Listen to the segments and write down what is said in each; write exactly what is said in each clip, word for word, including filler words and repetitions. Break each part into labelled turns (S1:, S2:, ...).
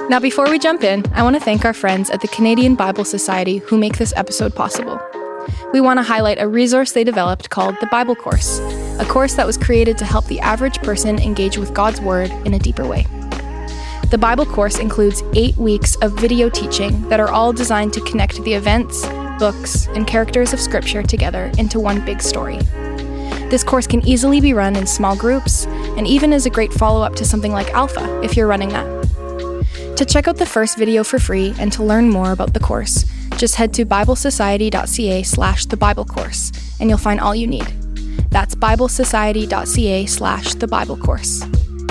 S1: Now, before we jump in, I want to thank our friends at the Canadian Bible Society who make this episode possible. We want to highlight a resource they developed called the Bible Course, a course that was created to help the average person engage with God's Word in a deeper way. The Bible Course includes eight weeks of video teaching that are all designed to connect the events, books, and characters of Scripture together into one big story. This course can easily be run in small groups, and even is a great follow-up to something like Alpha if you're running that. To check out the first video for free and to learn more about the course, just head to biblesociety.ca slash the Bible Course, and you'll find all you need. That's biblesociety.ca slash the Bible Course.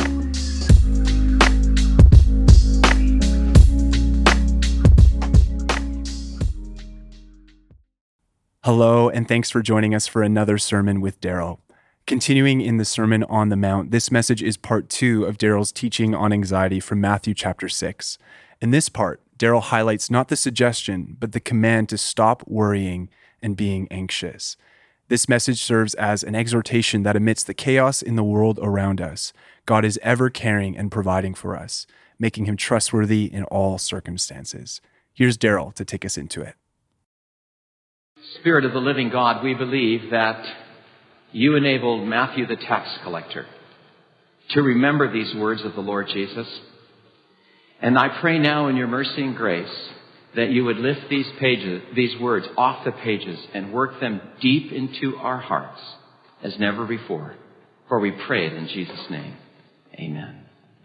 S2: Hello, and thanks for joining us for another sermon with Daryl. Continuing in the Sermon on the Mount, this message is part two of Daryl's teaching on anxiety from Matthew chapter six. In this part, Daryl highlights not the suggestion, but the command to stop worrying and being anxious. This message serves as an exhortation that amidst the chaos in the world around us, God is ever caring and providing for us, making him trustworthy in all circumstances. Here's Daryl to take us into it.
S3: Spirit of the living God, we believe that you enabled Matthew the tax collector to remember these words of the Lord Jesus. And I pray now in your mercy and grace that you would lift these pages, these words off the pages and work them deep into our hearts as never before. For we pray it in Jesus' name. Amen.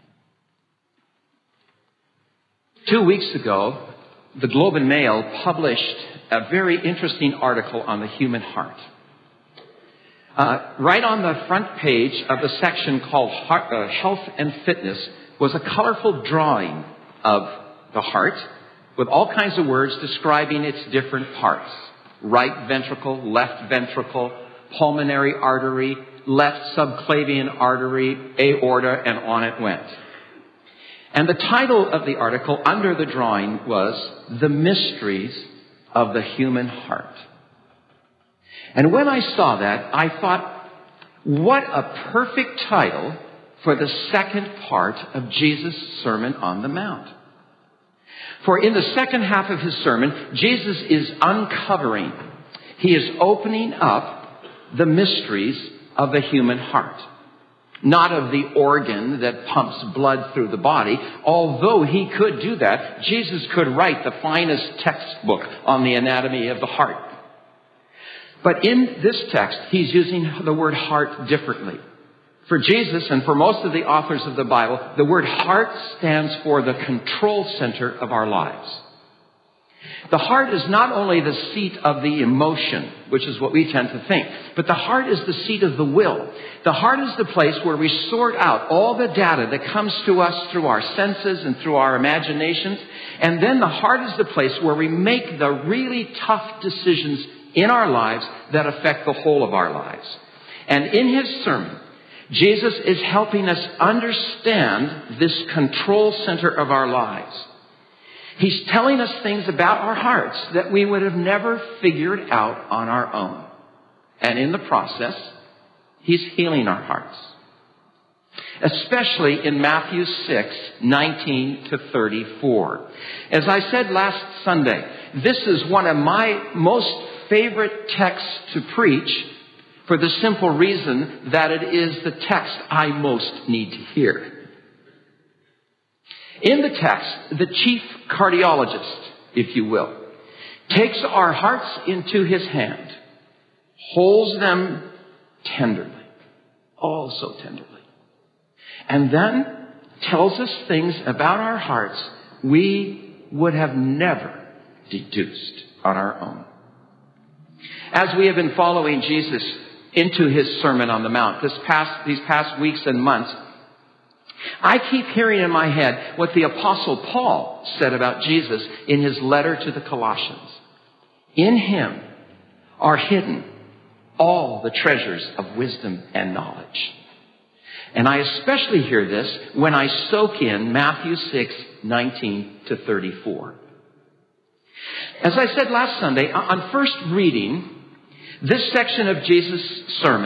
S3: Two weeks ago, the Globe and Mail published a very interesting article on the human heart. Uh, right on the front page of the section called heart, uh, Health and Fitness was a colorful drawing of the heart with all kinds of words describing its different parts. Right ventricle, left ventricle, pulmonary artery, left subclavian artery, aorta, and on it went. And the title of the article under the drawing was The Mysteries of the Human Heart. And when I saw that, I thought, what a perfect title for the second part of Jesus' Sermon on the Mount. For in the second half of his sermon, Jesus is uncovering, he is opening up the mysteries of the human heart. Not of the organ that pumps blood through the body. Although he could do that, Jesus could write the finest textbook on the anatomy of the heart. But in this text, he's using the word heart differently. For Jesus and for most of the authors of the Bible, the word heart stands for the control center of our lives. The heart is not only the seat of the emotion, which is what we tend to think, but the heart is the seat of the will. The heart is the place where we sort out all the data that comes to us through our senses and through our imaginations. And then the heart is the place where we make the really tough decisions in our lives that affect the whole of our lives. And in his sermon, Jesus is helping us understand this control center of our lives. He's telling us things about our hearts that we would have never figured out on our own. And in the process, he's healing our hearts. Especially in Matthew six, nineteen to thirty-four. As I said last Sunday, this is one of my most favorite texts to preach for the simple reason that it is the text I most need to hear. In the text, the chief cardiologist, if you will, takes our hearts into his hand, holds them tenderly, oh so tenderly, and then tells us things about our hearts we would have never deduced on our own. As we have been following Jesus into his Sermon on the Mount this past, these past weeks and months, I keep hearing in my head what the Apostle Paul said about Jesus in his letter to the Colossians. In him are hidden all the treasures of wisdom and knowledge. And I especially hear this when I soak in Matthew six, nineteen to thirty-four. As I said last Sunday, on first reading, this section of Jesus' sermon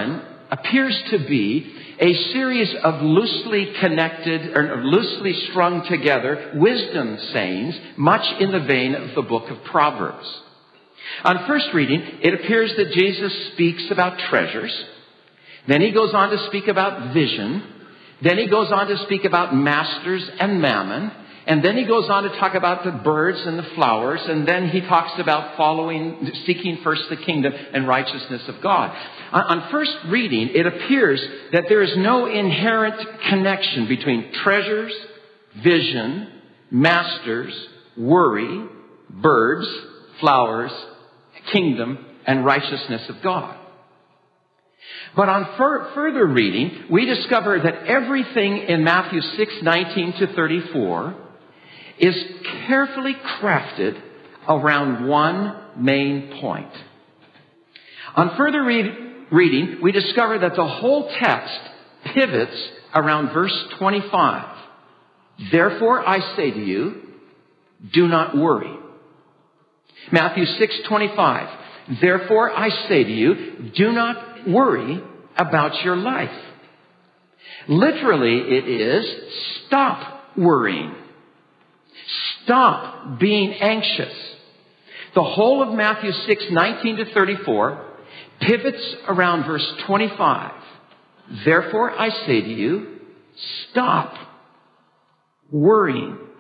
S3: appears to be a series of loosely connected or loosely strung together wisdom sayings, much in the vein of the book of Proverbs. On first reading, it appears that Jesus speaks about treasures. Then he goes on to speak about vision. Then he goes on to speak about masters and mammon. And then he goes on to talk about the birds and the flowers. And then he talks about following, seeking first the kingdom and righteousness of God. On first reading, it appears that there is no inherent connection between treasures, vision, masters, worry, birds, flowers, kingdom, and righteousness of God. But on fur- further reading, we discover that everything in Matthew six nineteen to thirty-four is carefully crafted around one main point. On further re- reading, we discover that the whole text pivots around verse twenty-five. Therefore, I say to you, do not worry. Matthew six twenty-five. Therefore, I say to you, do not worry about your life. Literally, it is stop worrying. Stop being anxious. The whole of Matthew six nineteen to thirty-four pivots around verse twenty-five. Therefore, I say to you, stop worrying.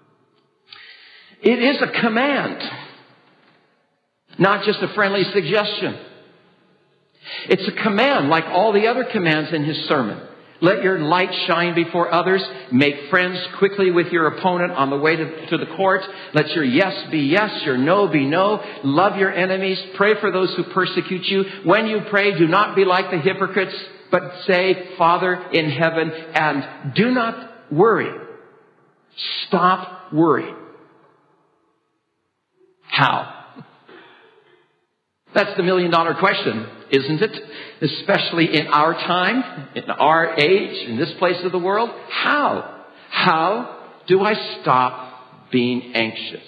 S3: It is a command, not just a friendly suggestion. It's a command like all the other commands in his sermon. Let your light shine before others. Make friends quickly with your opponent on the way to, to the court. Let your yes be yes, your no be no. Love your enemies. Pray for those who persecute you. When you pray, do not be like the hypocrites, but say, Father in heaven, and do not worry. Stop worrying. How? That's the million dollar question, isn't it? Especially in our time, in our age, in this place of the world. How? How do I stop being anxious?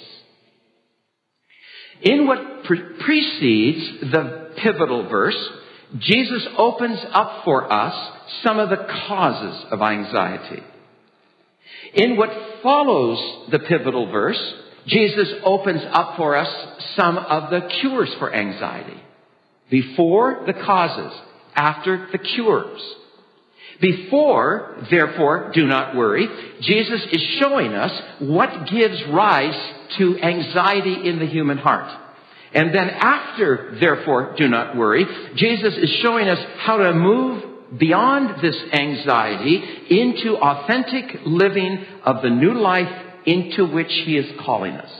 S3: In what pre- precedes the pivotal verse, Jesus opens up for us some of the causes of anxiety. In what follows the pivotal verse, Jesus opens up for us some of the cures for anxiety. Before, the causes. After, the cures. Before, therefore, do not worry, Jesus is showing us what gives rise to anxiety in the human heart. And then after, therefore, do not worry, Jesus is showing us how to move beyond this anxiety into authentic living of the new life into which he is calling us.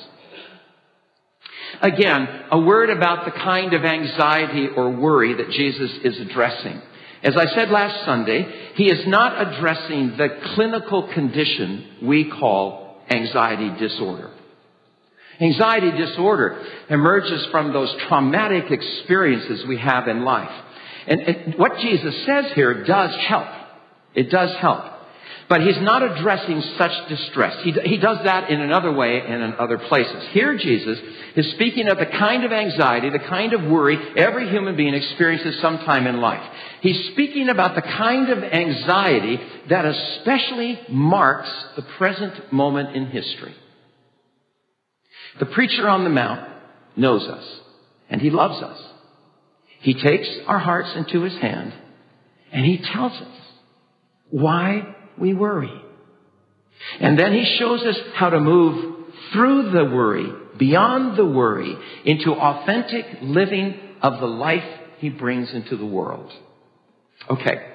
S3: Again, a word about the kind of anxiety or worry that Jesus is addressing. As I said last Sunday, he is not addressing the clinical condition we call anxiety disorder. Anxiety disorder emerges from those traumatic experiences we have in life. And, and what Jesus says here does help. It does help. But he's not addressing such distress. He, he does that in another way and in other places. Here Jesus is speaking of the kind of anxiety, the kind of worry every human being experiences sometime in life. He's speaking about the kind of anxiety that especially marks the present moment in history. The preacher on the Mount knows us, and he loves us. He takes our hearts into his hand, and he tells us why we worry. And then he shows us how to move through the worry, beyond the worry, into authentic living of the life he brings into the world. Okay.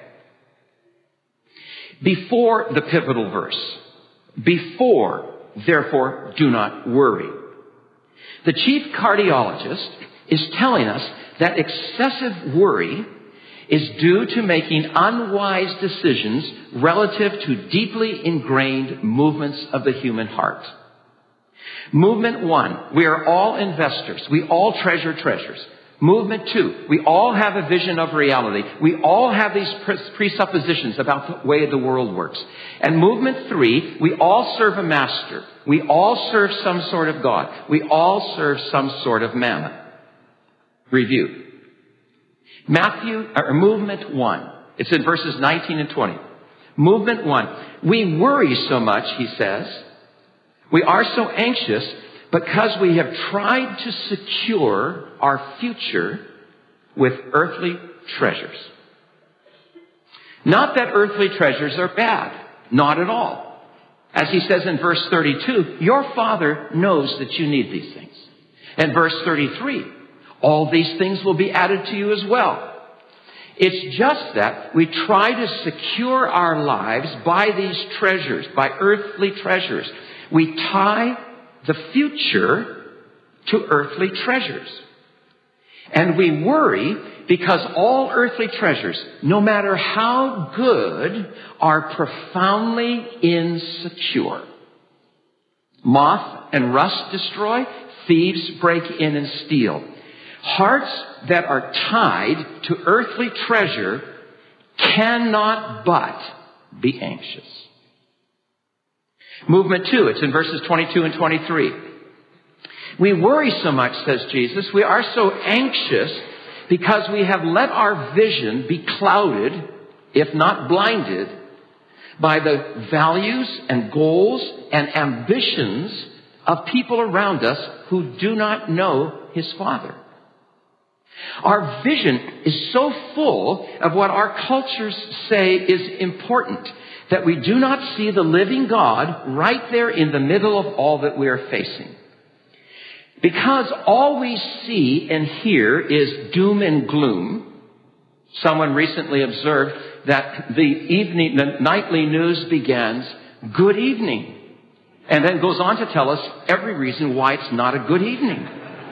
S3: Before the pivotal verse, before, therefore, do not worry, the chief cardiologist is telling us that excessive worry is due to making unwise decisions relative to deeply ingrained movements of the human heart. Movement one, we are all investors. We all treasure treasures. Movement two, we all have a vision of reality. We all have these presuppositions about the way the world works. And movement three, we all serve a master. We all serve some sort of God. We all serve some sort of mammon. Review. Matthew, or movement one. It's in verses nineteen and twenty. Movement one. We worry so much, he says. We are so anxious because we have tried to secure our future with earthly treasures. Not that earthly treasures are bad. Not at all. As he says in verse thirty-two, your Father knows that you need these things. And verse thirty-three, all these things will be added to you as well. It's just that we try to secure our lives by these treasures, by earthly treasures. We tie the future to earthly treasures. And we worry because all earthly treasures, no matter how good, are profoundly insecure. Moth and rust destroy, thieves break in and steal. Hearts that are tied to earthly treasure cannot but be anxious. Movement two, it's in verses twenty-two and twenty-three. We worry so much, says Jesus, we are so anxious because we have let our vision be clouded, if not blinded, by the values and goals and ambitions of people around us who do not know his Father. Our vision is so full of what our cultures say is important that we do not see the living God right there in the middle of all that we are facing. Because all we see and hear is doom and gloom. Someone recently observed that the evening, the nightly news begins, good evening, and then goes on to tell us every reason why it's not a good evening.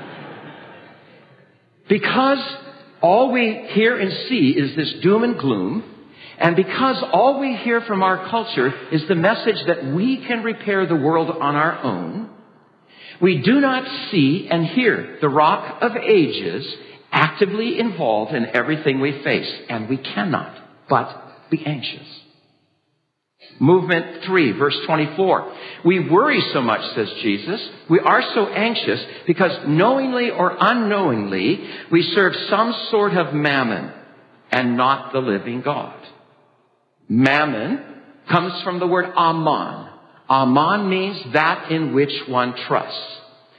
S3: Because all we hear and see is this doom and gloom, and because all we hear from our culture is the message that we can repair the world on our own, we do not see and hear the Rock of Ages actively involved in everything we face, and we cannot but be anxious. Movement three, verse twenty-four. We worry so much, says Jesus. We are so anxious because knowingly or unknowingly, we serve some sort of mammon and not the living God. Mammon comes from the word aman. Aman means that in which one trusts.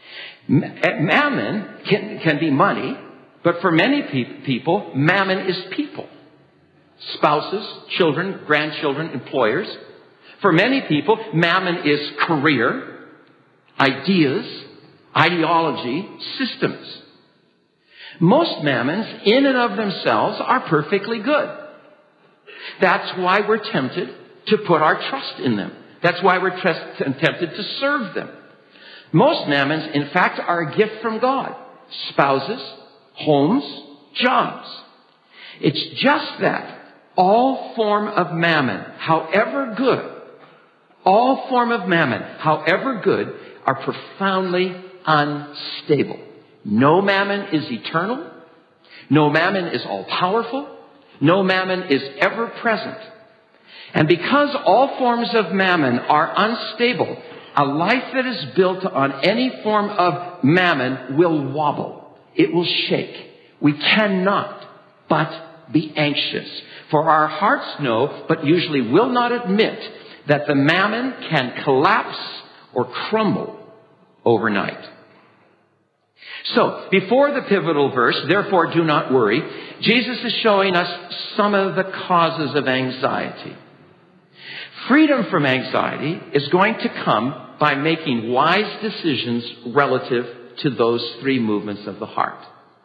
S3: Mammon can, can be money, but for many pe- people, mammon is people. Spouses, children, grandchildren, employers. For many people, mammon is career, ideas, ideology, systems. Most mammons, in and of themselves, are perfectly good. That's why we're tempted to put our trust in them. That's why we're t- tempted to serve them. Most mammons, in fact, are a gift from God. Spouses, homes, jobs. It's just that all form of mammon, however good, all form of mammon, however good, are profoundly unstable. No mammon is eternal. No mammon is all-powerful. No mammon is ever-present. And because all forms of mammon are unstable, a life that is built on any form of mammon will wobble. It will shake. We cannot but be anxious. For our hearts know, but usually will not admit, that the mammon can collapse or crumble overnight. So, before the pivotal verse, therefore do not worry, Jesus is showing us some of the causes of anxiety. Freedom from anxiety is going to come by making wise decisions relative to those three movements of the heart.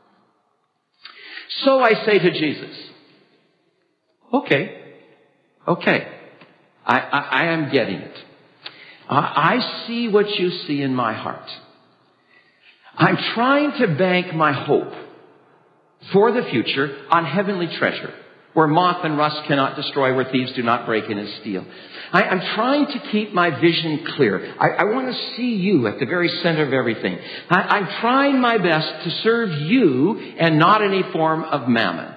S3: So I say to Jesus, okay, okay, I, I, I am getting it. I, I see what you see in my heart. I'm trying to bank my hope for the future on heavenly treasure, where moth and rust cannot destroy, where thieves do not break in and steal. I, I'm trying to keep my vision clear. I, I want to see you at the very center of everything. I, I'm trying my best to serve you and not any form of mammon.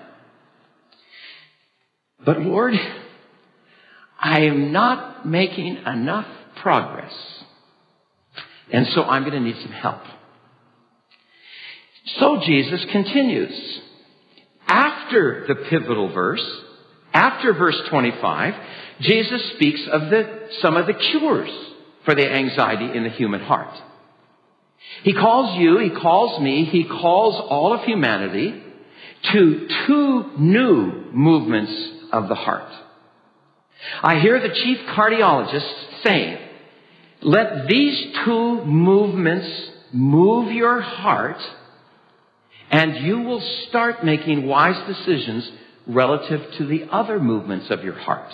S3: But Lord, I am not making enough progress. And so I'm going to need some help. So Jesus continues. After after the pivotal verse, after verse twenty-five, Jesus speaks of the, some of the cures for the anxiety in the human heart. He calls you, he calls me, he calls all of humanity to two new movements of the heart. I hear the chief cardiologist saying, let these two movements move your heart, and you will start making wise decisions relative to the other movements of your heart.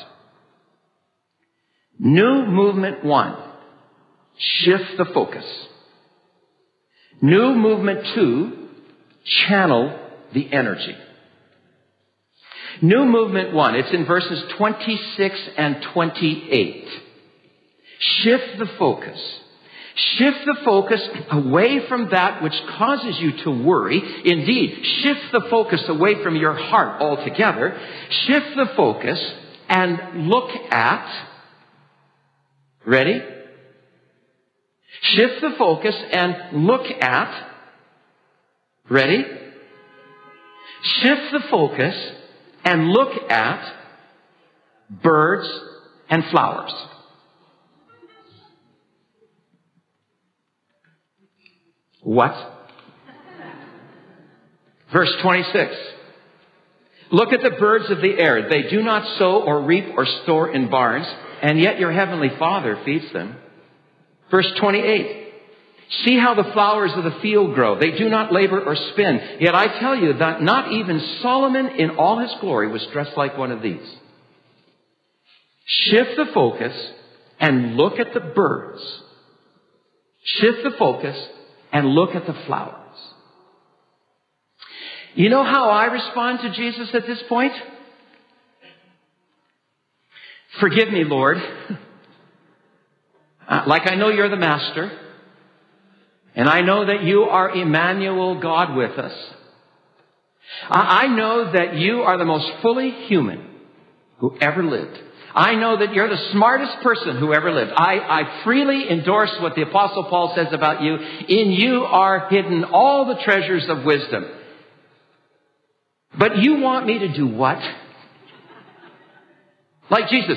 S3: New movement one, shift the focus. New movement two, channel the energy. New movement one, it's in verses twenty-six and twenty-eight. Shift the focus. Shift the focus away from that which causes you to worry. Indeed, shift the focus away from your heart altogether. Shift the focus and look at, ready? Shift the focus and look at, ready? Shift the focus and look at birds and flowers. What? Verse twenty-six. Look at the birds of the air. They do not sow or reap or store in barns, and yet your heavenly Father feeds them. Verse twenty-eight. See how the flowers of the field grow. They do not labor or spin. Yet I tell you that not even Solomon in all his glory was dressed like one of these. Shift the focus and look at the birds. Shift the focus and look at the flowers. You know how I respond to Jesus at this point? Forgive me, Lord. Uh, like I know you're the master. And I know that you are Emmanuel, God with us. I, I know that you are the most fully human who ever lived. I know that you're the smartest person who ever lived. I, I freely endorse what the Apostle Paul says about you. In you are hidden all the treasures of wisdom. But you want me to do what? Like Jesus.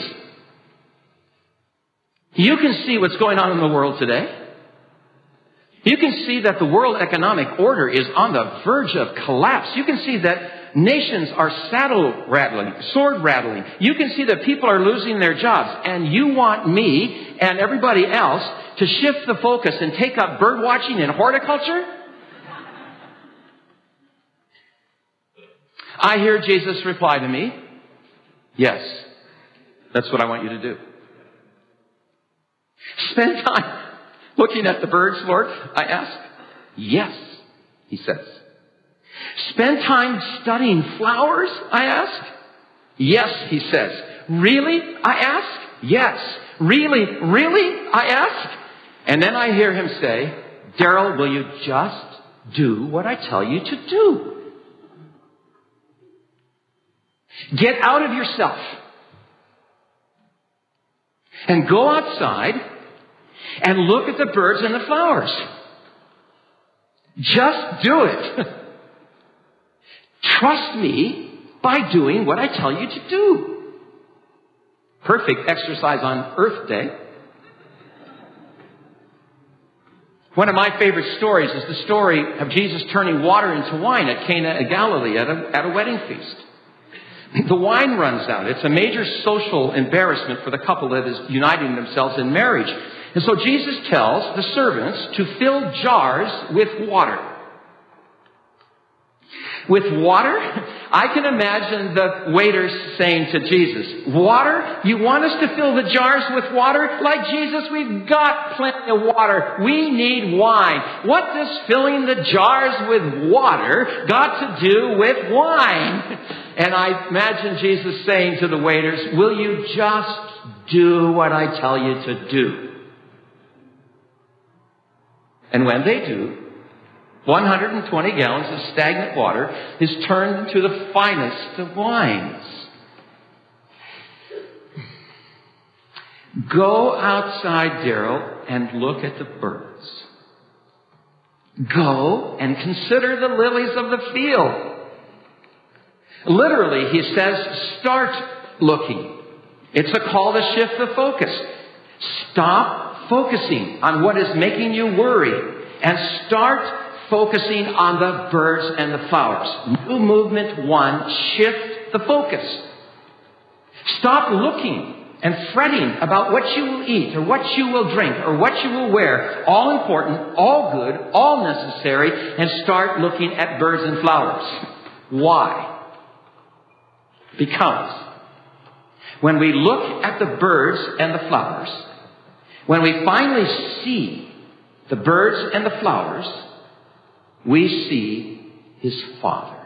S3: You can see what's going on in the world today. You can see that the world economic order is on the verge of collapse. You can see that nations are saddle rattling, sword rattling. You can see that people are losing their jobs. And you want me and everybody else to shift the focus and take up bird watching and horticulture? I hear Jesus reply to me, yes, that's what I want you to do. Spend time looking at the birds, Lord, I ask. Yes, he says. Spend time studying flowers, I ask. Yes, he says. Really, I ask. Yes. Really, really, I ask. And then I hear him say, Daryl, will you just do what I tell you to do? Get out of yourself and go outside and look at the birds and the flowers. Just do it. Trust me by doing what I tell you to do. Perfect exercise on Earth Day. One of my favorite stories is the story of Jesus turning water into wine at Cana of Galilee at a, at a wedding feast. The wine runs out. It's a major social embarrassment for the couple that is uniting themselves in marriage. And so Jesus tells the servants to fill jars with water. With water? I can imagine the waiters saying to Jesus, water? You want us to fill the jars with water? Like Jesus, we've got plenty of water. We need wine. What does filling the jars with water got to do with wine? And I imagine Jesus saying to the waiters, will you just do what I tell you to do? And when they do, one hundred twenty gallons of stagnant water is turned into the finest of wines. Go outside, Daryl, and look at the birds. Go and consider the lilies of the field. Literally, he says, start looking. It's a call to shift the focus. Stop focusing on what is making you worry and start focusing on the birds and the flowers. New movement one, shift the focus. Stop looking and fretting about what you will eat or what you will drink or what you will wear. All important, all good, all necessary, and start looking at birds and flowers. Why? Because when we look at the birds and the flowers, when we finally see the birds and the flowers, we see His Father.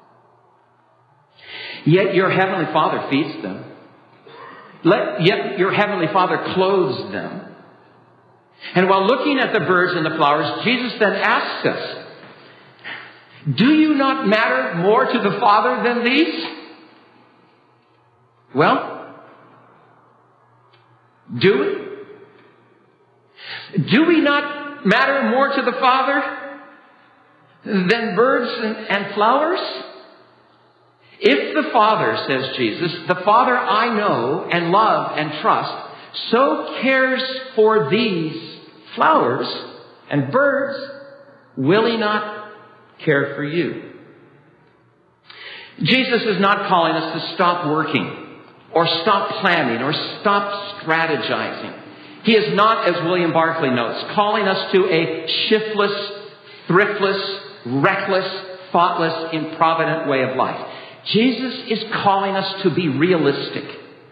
S3: Yet your Heavenly Father feeds them. Let, yet your Heavenly Father clothes them. And while looking at the birds and the flowers, Jesus then asks us, do you not matter more to the Father than these? Well, do we? Do we not matter more to the Father than birds and, and flowers? If the Father, says Jesus, the Father I know and love and trust, so cares for these flowers and birds, will He not care for you? Jesus is not calling us to stop working or stop planning or stop strategizing. He is not, as William Barclay notes, calling us to a shiftless, thriftless, reckless, thoughtless, improvident way of life. Jesus is calling us to be realistic.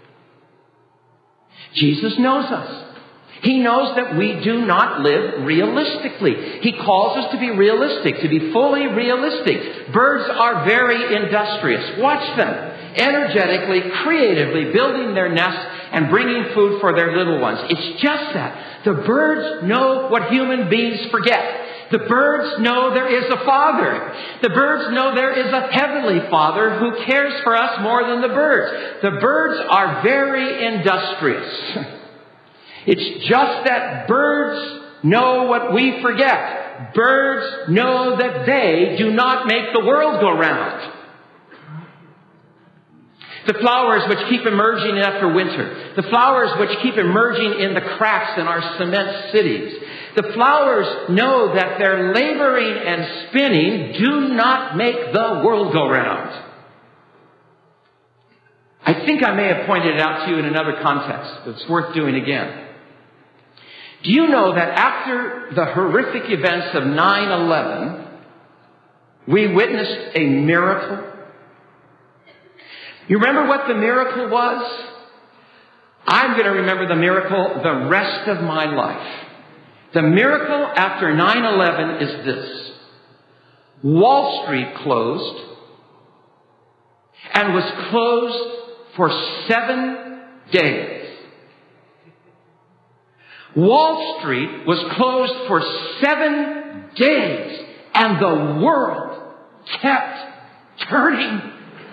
S3: Jesus knows us. He knows that we do not live realistically. He calls us to be realistic, to be fully realistic. Birds are very industrious. Watch them, energetically, creatively building their nests and bringing food for their little ones. It's just that. The birds know what human beings forget. The birds know there is a Father. The birds know there is a Heavenly Father who cares for us more than the birds. The birds are very industrious. It's just that birds know what we forget. Birds know that they do not make the world go round. The flowers which keep emerging after winter. The flowers which keep emerging in the cracks in our cement cities. The flowers know that their laboring and spinning do not make the world go round. I think I may have pointed it out to you in another context, but it's worth doing again. Do you know that after the horrific events of nine eleven, we witnessed a miracle? You remember what the miracle was? I'm going to remember the miracle the rest of my life. The miracle after nine eleven is this. Wall Street closed and was closed for seven days. Wall Street was closed for seven days and the world kept turning.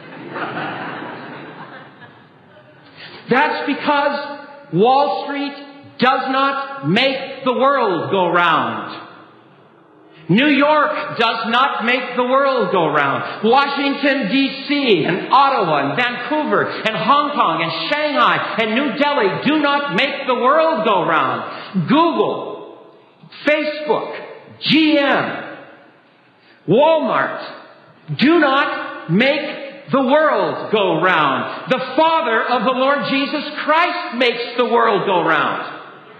S3: That's because Wall Street does not make the world go round. New York does not make the world go round. Washington, D C and Ottawa and Vancouver and Hong Kong and Shanghai and New Delhi do not make the world go round. Google, Facebook, G M, Walmart do not make the world go round. The Father of the Lord Jesus Christ makes the world go round.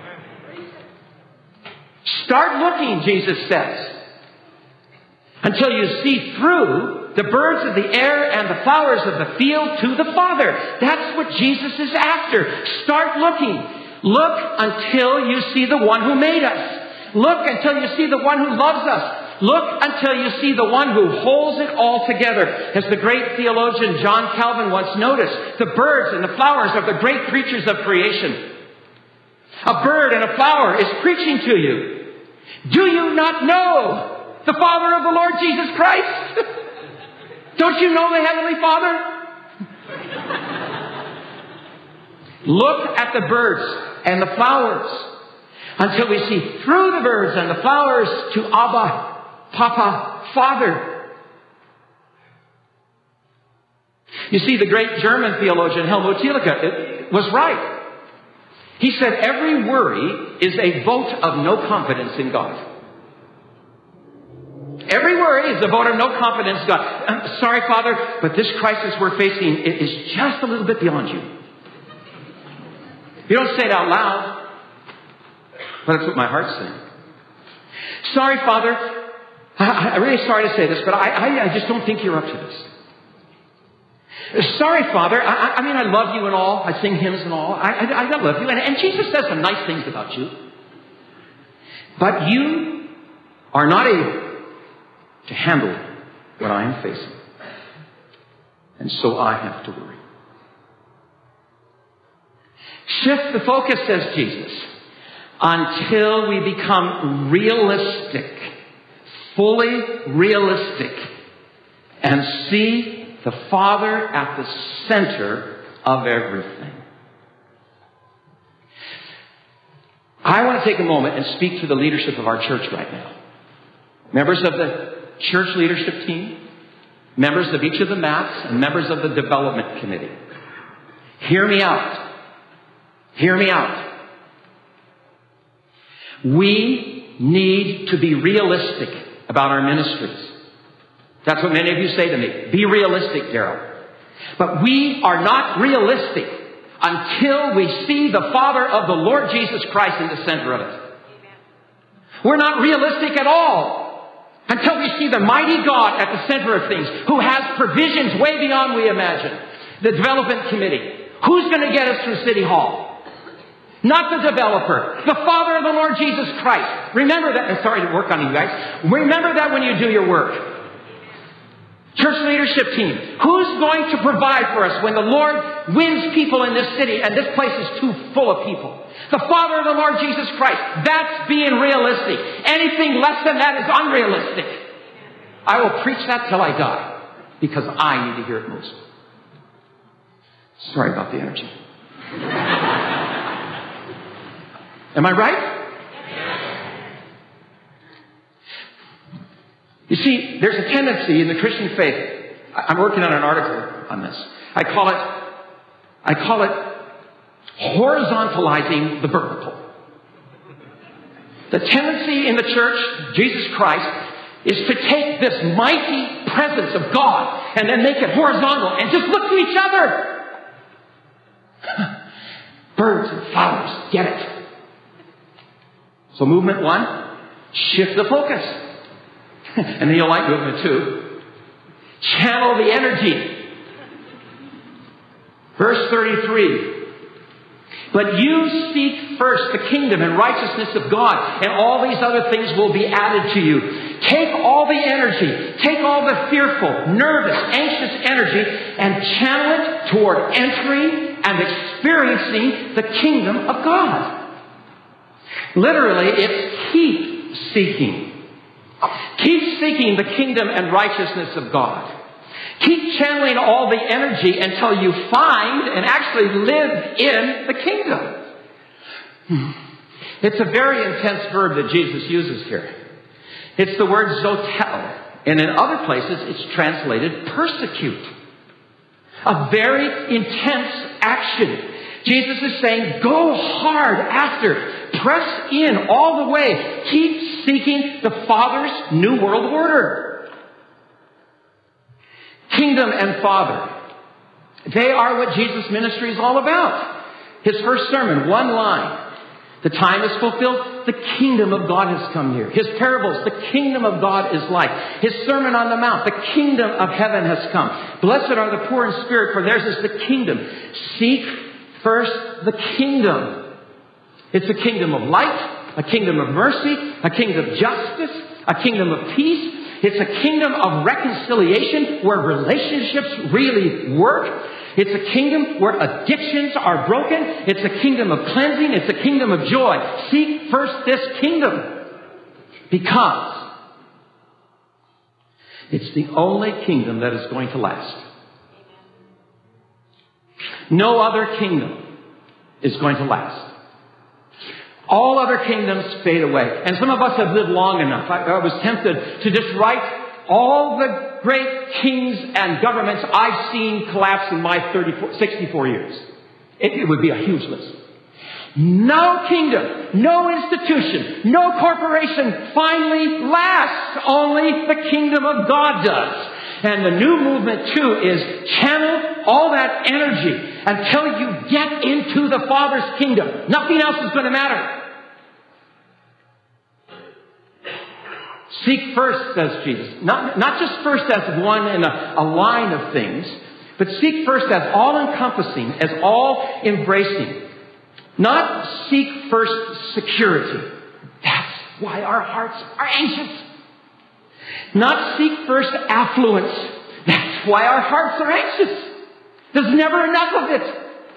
S3: Start looking, Jesus says, until you see through the birds of the air and the flowers of the field to the Father. That's what Jesus is after. Start looking. Look until you see the one who made us. Look until you see the one who loves us. Look until you see the one who holds it all together. As the great theologian John Calvin once noticed, the birds and the flowers are the great creatures of creation. A bird and a flower is preaching to you. Do you not know the Father of the Lord Jesus Christ? Don't you know the Heavenly Father? Look at the birds and the flowers until we see through the birds and the flowers to Abba, Papa, Father. You see, the great German theologian Helmut Thielicke was right. He said every worry is a vote of no confidence in God. Every worry is a vote of no confidence in God. I'm sorry, Father, but this crisis we're facing is just a little bit beyond you. You don't say it out loud, but that's what my heart's saying. Sorry, Father, I, I'm really sorry to say this, but I, I, I just don't think you're up to this. Sorry, Father, I, I mean, I love you and all. I sing hymns and all. I, I, I love you. And, and Jesus says some nice things about you. But you are not able to handle what I am facing. And so I have to worry. Shift the focus, says Jesus, until we become realistic, fully realistic, and see the Father at the center of everything. I want to take a moment and speak to the leadership of our church right now. Members of the church leadership team, members of each of the M A Ts, and members of the development committee. Hear me out. Hear me out. We need to be realistic about our ministries. That's what many of you say to me. Be realistic, Daryl. But we are not realistic until we see the Father of the Lord Jesus Christ in the center of it. We're not realistic at all until we see the mighty God at the center of things, who has provisions way beyond we imagine. The development committee. Who's going to get us through City Hall? Not the developer. The Father of the Lord Jesus Christ. Remember that. Sorry to work on you guys. Remember that when you do your work. Church leadership team. Who's going to provide for us when the Lord wins people in this city and this place is too full of people? The Father of the Lord Jesus Christ. That's being realistic. Anything less than that is unrealistic. I will preach that till I die, because I need to hear it most. Sorry about the energy. Am I right? You see, there's a tendency in the Christian faith. I'm working on an article on this. I call it, I call it horizontalizing the vertical. The tendency in the church, Jesus Christ, is to take this mighty presence of God and then make it horizontal and just look to each other. Birds and flowers, get it. So movement one, shift the focus. And then you'll like movement two. Channel the energy. Verse thirty-three. But you seek first the kingdom and righteousness of God, and all these other things will be added to you. Take all the energy, take all the fearful, nervous, anxious energy, and channel it toward entering and experiencing the kingdom of God. Literally, it's keep seeking. Keep seeking the kingdom and righteousness of God. Keep channeling all the energy until you find and actually live in the kingdom. It's a very intense verb that Jesus uses here. It's the word zotel. And in other places, it's translated persecute. A very intense action. Jesus is saying, go hard after. Press in all the way. Keep seeking the Father's new world order. Kingdom and Father. They are what Jesus' ministry is all about. His first sermon, one line. The time is fulfilled. The kingdom of God has come near. His parables, the kingdom of God is like. His sermon on the mount, the kingdom of heaven has come. Blessed are the poor in spirit, for theirs is the kingdom. Seek first the kingdom. It's a kingdom of light, a kingdom of mercy, a kingdom of justice, a kingdom of peace. It's a kingdom of reconciliation where relationships really work. It's a kingdom where addictions are broken. It's a kingdom of cleansing. It's a kingdom of joy. Seek first this kingdom, because it's the only kingdom that is going to last. No other kingdom is going to last. All other kingdoms fade away. And some of us have lived long enough. I, I was tempted to just write all the great kings and governments I've seen collapse in my thirty-four, sixty-four years. It, it would be a huge list. No kingdom, no institution, no corporation finally lasts. Only the kingdom of God does. And the new movement, too, is channel all that energy until you get into the Father's kingdom. Nothing else is going to matter. Seek first, says Jesus. Not, not just first as one in a, a line of things, but seek first as all-encompassing, as all-embracing. Not seek first security. That's why our hearts are anxious. Not seek first affluence. That's why our hearts are anxious. There's never enough of it.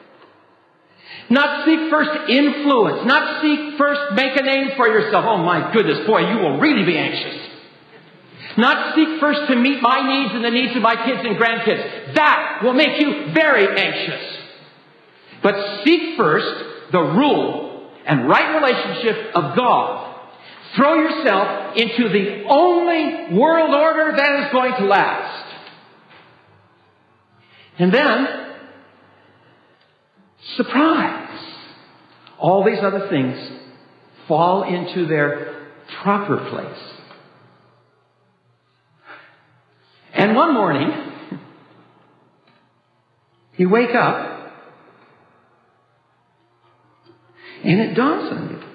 S3: Not seek first influence. Not seek first make a name for yourself. Oh my goodness, boy, you will really be anxious. Not seek first to meet my needs and the needs of my kids and grandkids. That will make you very anxious. But seek first the rule and right relationship of God. Throw yourself into the only world order that is going to last. And then, surprise, all these other things fall into their proper place. And one morning, you wake up, and it dawns on you.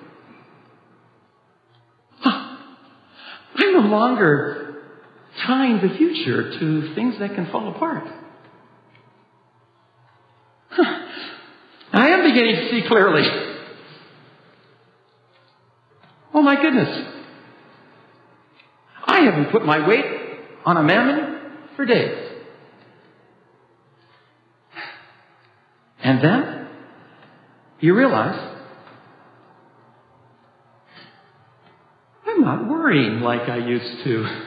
S3: Huh, I'm no longer tying the future to things that can fall apart. Huh, I am beginning to see clearly. Oh my goodness. I haven't put my weight on a mammon for days. And then you realize, I'm not worrying like I used to.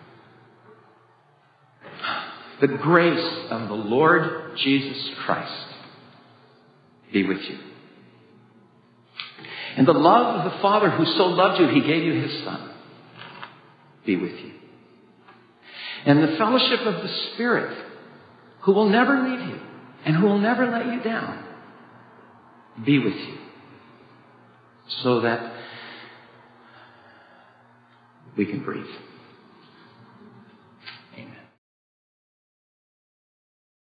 S3: The grace of the Lord Jesus Christ be with you. And the love of the Father who so loved you, He gave you His Son, be with you. And the fellowship of the Spirit, who will never leave you and who will never let you down, be with you. So that we can breathe.